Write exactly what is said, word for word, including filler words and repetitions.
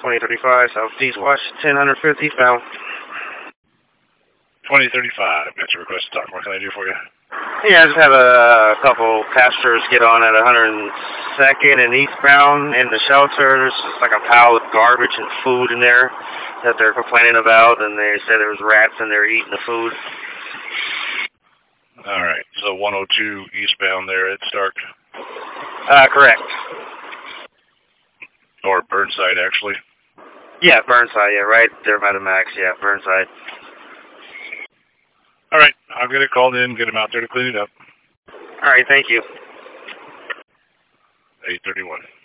twenty thirty-five, Southeast Washington, one fifty pound. twenty thirty-five, got your request to talk. What can I do for you? Yeah, I just have a couple passengers get on at one hundred second and eastbound in the shelter. There's just like a pile of garbage and food in there that they're complaining about, and they said there was rats in there eating the food. All right, so one oh two eastbound there at Stark. Uh, correct. Or Burnside, actually. Yeah, Burnside, yeah, right there by the Max, yeah, Burnside. All right, I'll get it called in, get him out there to clean it up. All right, thank you. eight thirty-one.